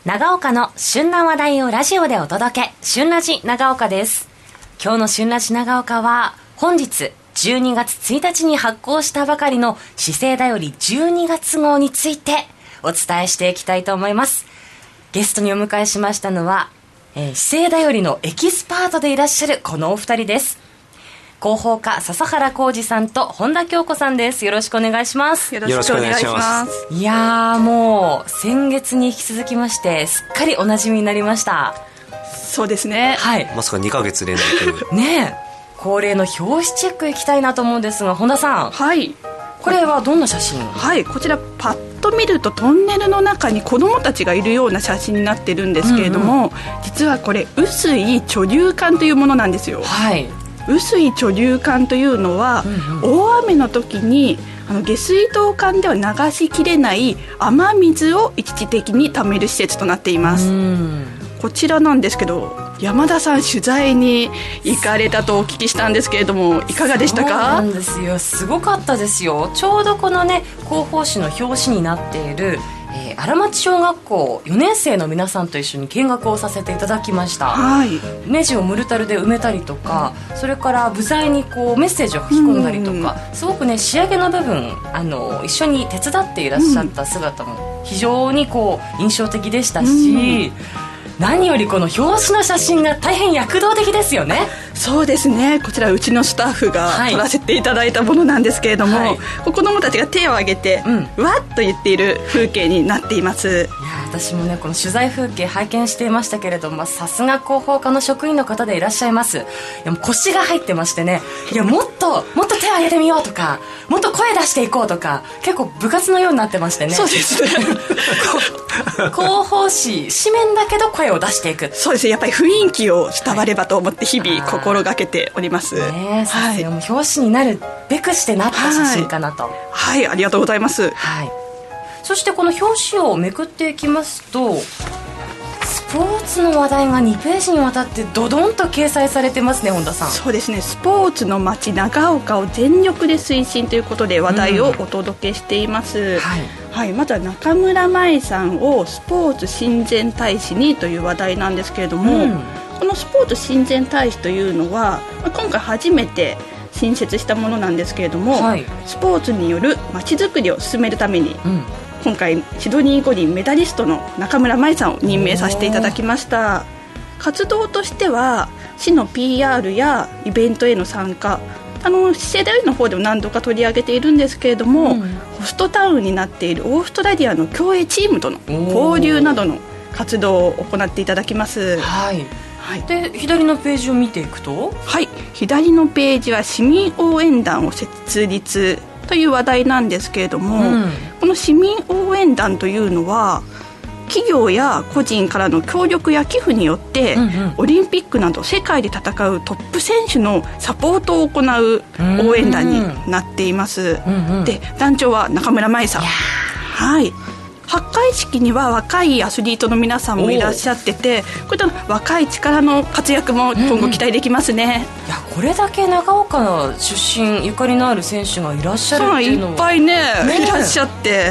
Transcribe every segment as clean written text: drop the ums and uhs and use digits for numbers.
長岡の旬な話題をラジオでお届け、旬ラジ長岡です。今日の旬ラジ長岡は本日12月1日に発行したばかりの資生だより12月号についてお伝えしていきたいと思います。ゲストにお迎えしましたのは、資生だよりのエキスパートでいらっしゃるこのお二人です。広報課笹原浩二さんと本田京子さんです。よろしくお願いします。 よろしくお願いします。 いやー、もう先月に引き続きましてすっかりおなじみになりました。 そうですね、 はい、 まさか2ヶ月連続ねえ、恒例の表紙チェックいきたいなと思うんですが、本田さん、 はい、 これはどんな写真？ はい、こちらパッと見るとトンネルの中に子どもたちがいるような写真になってるんですけれども、実はこれ雨水貯留管というものなんですよ。 はい、 雨水貯留管というのは、大雨の時に下水道管では流しきれない雨水を一時的に貯める施設となっています。こちらなんですけど、山田さん取材に行かれたとお聞きしたんですけれども、いかがでしたか？ そうなんですよ、すごかったですよ。ちょうどこのね、広報誌の表紙になっている荒町小学校4年生の皆さんと一緒に見学をさせていただきました。 はい、 ネジをムルタルで埋めたりとか、それから部材にこうメッセージを書き込んだりとか、すごくね、仕上げの部分一緒に手伝っていらっしゃった姿も非常にこう印象的でしたし、何よりこの表紙の写真が大変躍動的ですよね。 そうですね、こちらうちのスタッフが撮らせていただいたものなんですけれども、はい、子どもたちが手を挙げて、わっと言っている風景になっています。いや、 私もね、この取材風景拝見していましたけれども、さすが広報課の職員の方でいらっしゃいます。いや、もう腰が入ってましてね、いや、もっと手を挙げてみようとか、もっと声出していこうとか、結構部活のようになってましてね。 そうですね広報誌紙面だけど声を出していく。 そうですね、やっぱり雰囲気を伝わればと思って日々心がけております。 さすがもう表紙になるべくしてなった写真かなと。 はい、ありがとうございます。 はい、そしてこの表紙をめくっていきますと、スポーツの話題が2ページにわたってドドンと掲載されてますね、本田さん。 そうですね、スポーツの街長岡を全力で推進ということで話題をお届けしています。はい、まずは中村舞さんをスポーツ親善大使にという話題なんですけれども、このスポーツ親善大使というのは、今回初めて新設したものなんですけれども、スポーツによる街づくりを進めるために、今回シドニー五輪メダリストの中村舞さんを任命させていただきました。活動としては市の PR やイベントへの参加、資生堂の方でも何度か取り上げているんですけれども、ホストタウンになっているオーストラリアの競泳チームとの交流などの活動を行っていただきます。 で、左のページを見ていくと、 左のページは市民応援団を設立という話題なんですけれども、この市民応援団というのは企業や個人からの協力や寄付によって、オリンピックなど世界で戦うトップ選手のサポートを行う応援団になっています。で、団長は中村舞さん。発会式には若いアスリートの皆さんもいらっしゃってて、こういった若い力の活躍も今後期待できますね。 いや、これだけ長岡の出身ゆかりのある選手がいらっしゃるっていうのは、 いっぱいねいらっしゃって、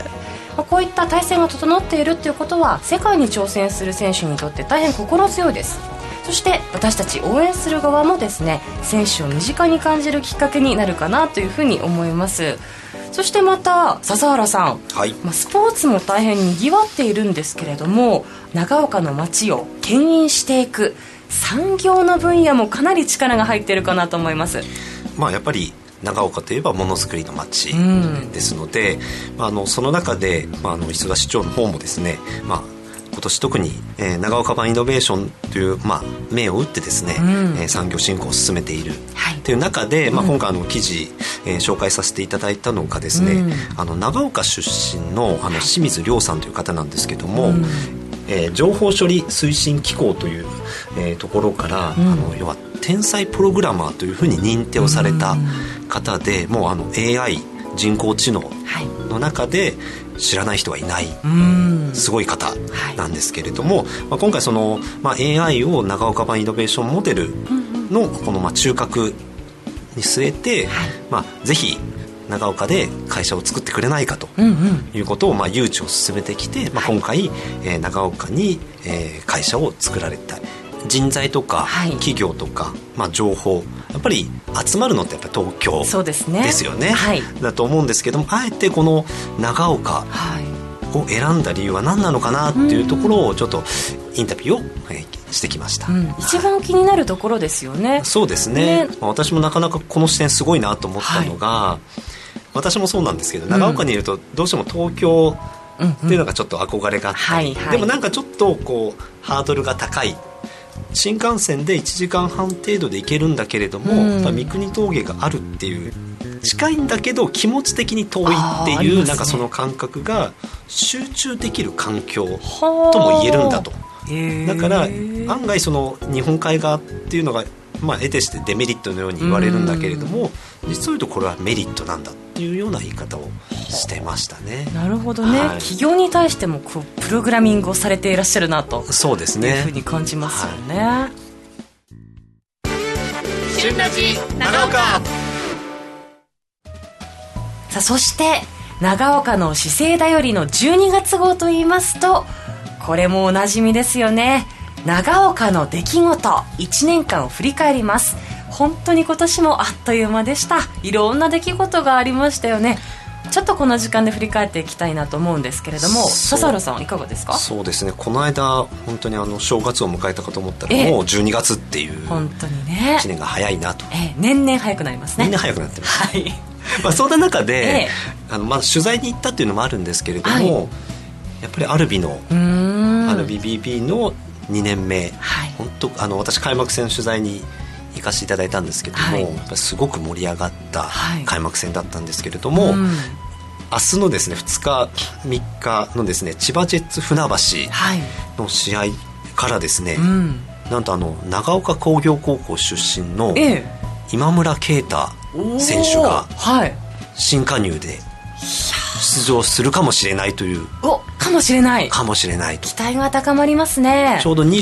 こういった体制が整っているっていうことは、世界に挑戦する選手にとって大変心強いです。そして私たち応援する側もですね、選手を身近に感じるきっかけになるかなというふうに思います。そしてまた笹原さん、スポーツも大変にぎわっているんですけれども、長岡の街を牽引していく産業の分野もかなり力が入っているかなと思います。 やっぱり長岡といえばものづくりの街ですので、その中で、磯田市長の方もですね、今年特に、長岡版イノベーションという、銘を打ってですね、産業振興を進めているという中で、今回記事、紹介させていただいたのがですね、長岡出身の清水亮さんという方なんですけども、情報処理推進機構という、ところから、要は天才プログラマーというふうに認定をされた方で、もうAI 人工知能の中で知らない人はいないすごい方なんですけれども、今回その、AI を長岡版イノベーションモデルのこの中核に据えて、ぜひ長岡で会社を作ってくれないかということを、誘致を進めてきて、今回、長岡に、会社を作られた人材とか、企業とか、情報やっぱり集まるのってやっぱり東京ですよね、だと思うんですけども、あえてこの長岡を選んだ理由は何なのかなっていうところをちょっとインタビューを、してきました、 一番気になるところですよね。 そうですね、私もなかなかこの視点すごいなと思ったのが、私もそうなんですけど、長岡にいるとどうしても東京っていうのがちょっと憧れがあったり、でもなんかちょっとこうハードルが高い、新幹線で1時間半程度で行けるんだけれども、やっぱ三国峠があるっていう近いんだけど気持ち的に遠いっていう、なんかその感覚が集中できる環境とも言えるんだと。だから案外その日本海側っていうのが、得てしてデメリットのように言われるんだけれども、実を言うとこれはメリットなんだっていうような言い方をしてましたね。 なるほどね、企業に対してもこうプログラミングをされていらっしゃるなと、 そうですね、 いうふうに感じますよね。 旬ラジ長岡。 さあ、そして長岡の市政だよりの12月号といいますと、これもおなじみですよね。長岡の出来事1年間を振り返ります。本当に今年もあっという間でした。いろんな出来事がありましたよね。ちょっとこの時間で振り返っていきたいなと思うんですけれども、笹原さんいかがですか？ そうですね、この間本当に正月を迎えたかと思ったら、もう12月っていう本当にね、 1年が早いなと、 年々早くなりますね。 年々早くなってます、そんな中で、取材に行ったっていうのもあるんですけれども、やっぱりアルビのBBB の2年目、本当私開幕戦取材に行かせていただいたんですけども、やっぱりすごく盛り上がった開幕戦だったんですけれども、明日のですね2日3日のですね千葉ジェッツ船橋の試合からですね、なんと長岡工業高校出身の今村啓太選手が新加入で出場するかもしれないという、 かもしれないと期待が高まりますね。 ちょうど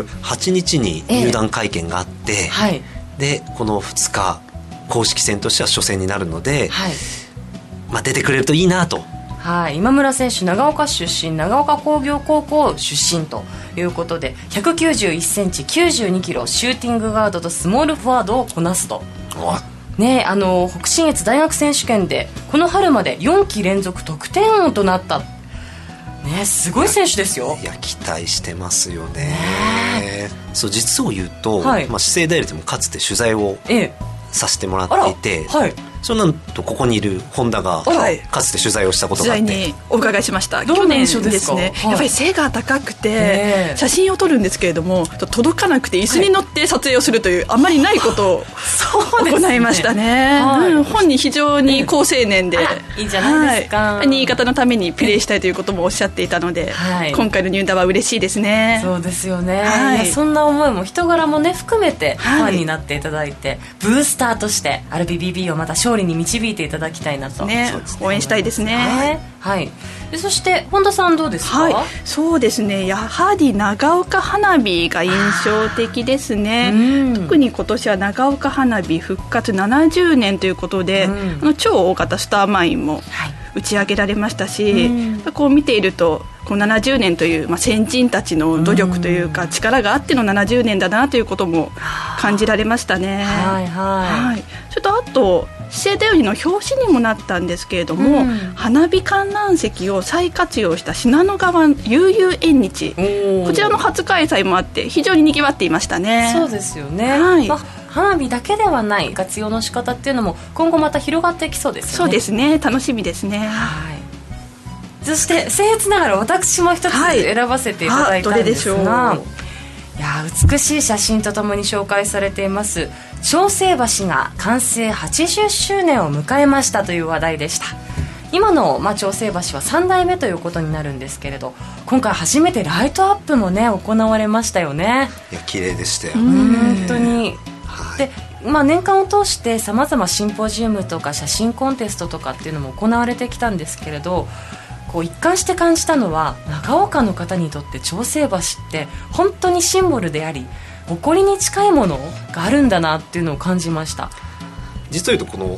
28日に入団会見があって、でこの2日公式戦としては初戦になるので、出てくれるといいなと。 今村選手長岡出身、長岡工業高校出身ということで、191センチ92キロ、シューティングガードとスモールフォワードをこなすとね、北信越大学選手権でこの春まで4期連続得点王となった、ね、すごい選手ですよ。 いや期待してますよね。そう実を言うと、市政代理でもかつて取材をさせてもらっていて、そのなんとここにいる本田がかつて取材をしたことがあって、 取材にお伺いしました。 去年ですね、やっぱり背が高くて、写真を撮るんですけれども届かなくて椅子に乗って撮影をするという、あんまりないことを行いましたね。本人非常に好青年で、 いいじゃないですか。 新潟のためにプレーしたいということもおっしゃっていたので、今回の入団は嬉しいですね。 そうですよね、そんな思いも人柄もね含めてファンになっていただいて、ブースターとしてアルビ BB をまた勝利に導いていただきたいなと、 応援したいですね。 でそして本田さんどうですか？ そうですね、やはり長岡花火が印象的ですね。特に今年は長岡花火復活70年ということで、超大型スターマインも打ち上げられましたし、こう見ているとこの70年という、先人たちの努力というか、力があっての70年だなということも感じられましたね。ちょっとあと市政だよりの表紙にもなったんですけれども、花火観覧席を再活用した信濃川悠々縁日、こちらの初開催もあって非常ににぎわっていましたね。 そうですよね、花火だけではない活用の仕方っていうのも今後また広がっていきそうですよね。 そうですね、楽しみですね。 そして僭越ながら私も一つ選ばせていただいたんですが、いや美しい写真とともに紹介されています長生橋が完成80周年を迎えましたという話題でした。今の、長生橋は3代目ということになるんですけれど、今回初めてライトアップもね行われましたよね。 いや綺麗でしたよ、 本当に。で年間を通してさまざまシンポジウムとか写真コンテストとかっていうのも行われてきたんですけれど、こう一貫して感じたのは、長岡の方にとって長生橋って本当にシンボルであり誇りに近いものがあるんだなっていうのを感じました。 実を言うとこの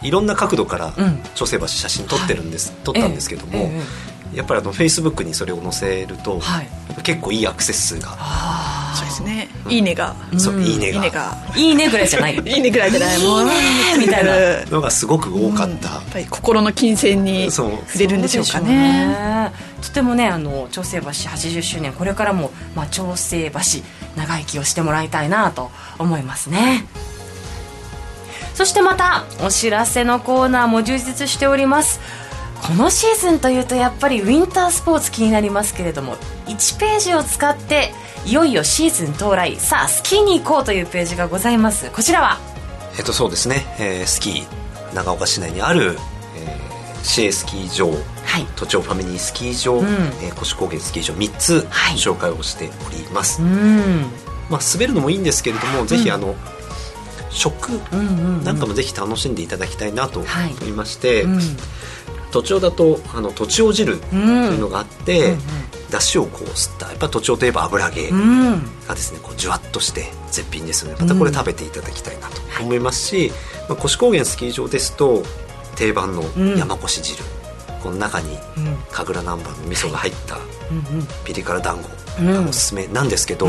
いろんな角度から調整橋写真撮ったんですけども、やっぱりFacebook にそれを載せると、結構いいアクセス数が、 そうですね、いいねが、 そういいねぐらいじゃないいいねぐらいじゃない、もうみたいなのがすごく多かった、 やっぱり心の金銭に触れるんでしょうかね。 とてもね、調整橋80周年、これからも、調整橋長生きをしてもらいたいなと思いますね。そしてまたお知らせのコーナーも充実しております。このシーズンというとやっぱりウィンタースポーツ気になりますけれども、1ページを使っていよいよシーズン到来、さあスキーに行こうというページがございます。こちらはそうですね、スキー長岡市内にある、市営スキー場、都庁ファミリースキー場、越高原スキー場3つ紹介をしております。滑るのもいいんですけれども、ぜひ食なんかもぜひ楽しんでいただきたいなと思いまして、都庁だととちお汁というのがあって、だしをこう吸った、やっぱ都庁といえば油揚げがですね、こうじゅわっとして絶品ですので、またこれ食べていただきたいなと思いますし、越高原スキー場ですと定番の山越し汁、この中に神楽南蛮の味噌が入ったピリ辛団子がおすすめなんですけど、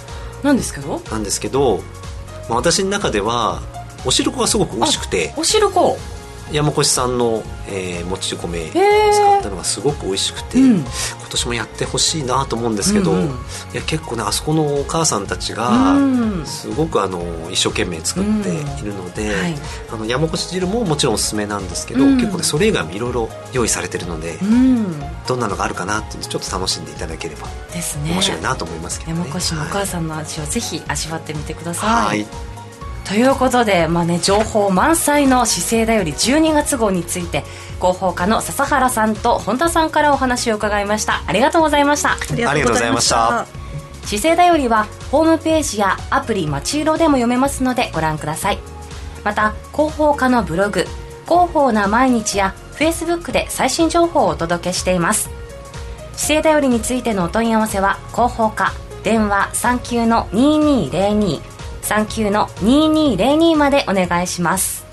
私の中ではお汁粉がすごく美味しくて、 お汁粉山越産の、もち米使ったのがすごく美味しくて、今年もやってほしいなと思うんですけど、いや結構ね、あそこのお母さんたちがすごく一生懸命作っているので、山越汁ももちろんおすすめなんですけど、結構ねそれ以外もいろいろ用意されてるので、どんなのがあるかなっていうのをちょっと楽しんでいただければ面白いなと思いますけどね。 山越のお母さんの味をぜひ味わってみてください。ということで、情報満載の資生だより12月号について、広報課の笹原さんと本田さんからお話を伺いました。ありがとうございました。 ありがとうございました。 資生だよりはホームページやアプリまちいろでも読めますのでご覧ください。また広報課のブログ広報な毎日や Facebook で最新情報をお届けしています。資生だよりについてのお問い合わせは広報課電話 39-2202 39-2202 までお願いします。